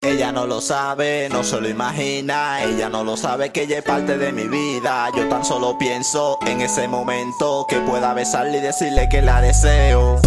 Ella no lo sabe, no se lo imagina. Ella no lo sabe que ella es parte de mi vida. Yo tan solo pienso en ese momento que pueda besarle y decirle que la deseo.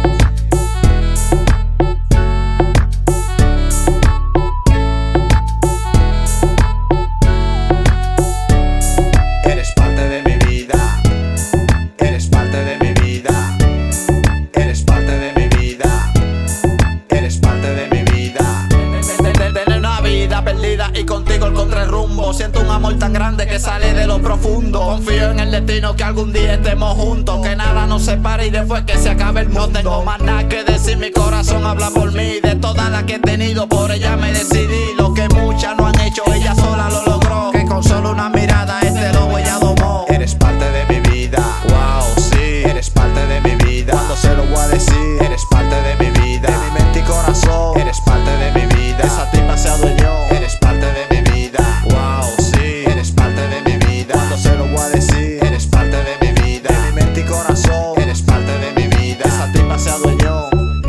Y contigo el contrarrumbo. Siento un amor tan grande que sale de lo profundo. Confío en el destino que algún día estemos juntos, que nada nos separe y después que se acabe el mundo. No tengo más nada que decir, mi corazón habla por mí. De todas las que he tenido, por ella me decidí. Lo que muchas no han hecho, ella sola lo logró. Que con solo una mirada este lobo ella domó. Eres parte de mi vida, wow, sí. Eres parte de mi vida, cuando se lo voy a decir. Eres parte de mi vida, de mi mente y corazón. Eres parte de mi vida, esa tipa se adueñó. Eres parte de mi vida, wow, sí. Eres parte de mi vida, cuando se lo voy a decir. Eres parte de mi vida, de mi mente y corazón. Eres parte de mi vida, esa tipa se adueñó.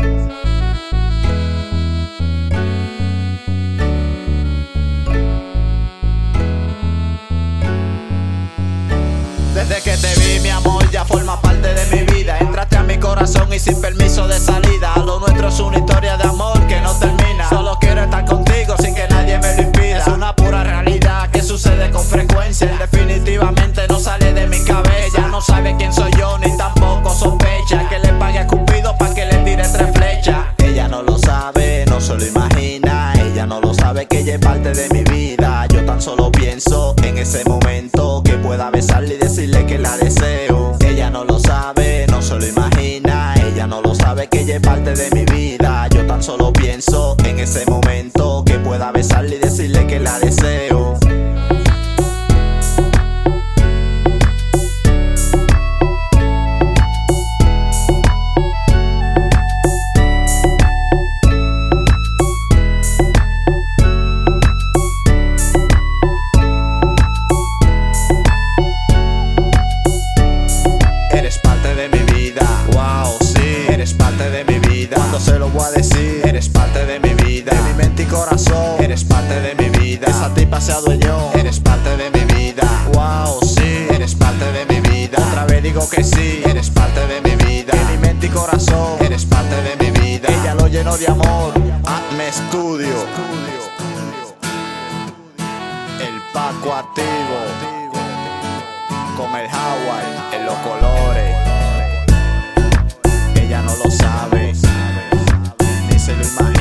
Desde que te vi, mi amor, ya forma parte de mi vida. Entraste a mi corazón y sin permiso de salida. Lo nuestro es una historia de amor que no termina. Solo quiero estar contigo sin que nadie me lo impida. Es una pura realidad que sucede con frecuencia. Definitivamente no sale de mi cabeza. Ella no sabe quién soy yo ni tampoco sospecha que le pague a Cupido pa' que le tire 3 flechas. Ella no lo sabe, no se lo imagina. Ella no lo sabe que ella es parte de mi vida. Yo tan solo pienso en ese momento que pueda besarle y decirle que la deseo. Ella no lo sabe, no se lo imagina. Ella no lo sabe que ella es parte de mi vida. Yo tan solo pienso en ese momento que pueda besarle y decirle que la deseo. Eres parte de mi vida, wow, sí. Eres parte de mi vida, cuando se lo voy a decir. Eres parte de mi vida, de mi mente y corazón. Eres parte de mi vida, esa tipa se adueñó. Eres parte de mi vida, wow, sí. Eres parte de mi vida, otra vez digo que sí. Eres parte de mi vida, de mi mente y corazón. Eres parte de mi vida, ella lo llenó de amor. Atme Studio, el Paco activo, con el Howard en los colores. Ella no lo sabe, ni se lo imagina.